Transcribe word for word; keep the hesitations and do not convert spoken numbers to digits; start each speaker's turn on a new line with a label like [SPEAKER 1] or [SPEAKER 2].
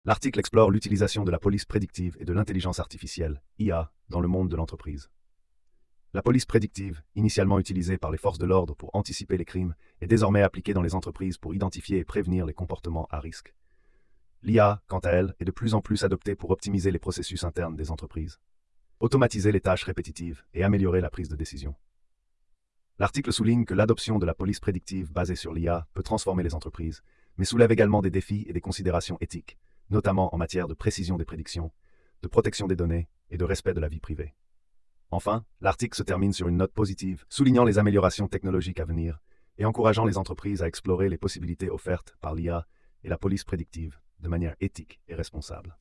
[SPEAKER 1] L'article explore l'utilisation de la police prédictive et de l'intelligence artificielle, I A, dans le monde de l'entreprise. La police prédictive, initialement utilisée par les forces de l'ordre pour anticiper les crimes, est désormais appliquée dans les entreprises pour identifier et prévenir les comportements à risque. L'I A, quant à elle, est de plus en plus adoptée pour optimiser les processus internes des entreprises, automatiser les tâches répétitives et améliorer la prise de décision. L'article souligne que l'adoption de la police prédictive basée sur l'I A peut transformer les entreprises, mais soulève également des défis et des considérations éthiques, notamment en matière de précision des prédictions, de protection des données et de respect de la vie privée. Enfin, l'article se termine sur une note positive, soulignant les améliorations technologiques à venir et encourageant les entreprises à explorer les possibilités offertes par l'I A et la police prédictive de manière éthique et responsable.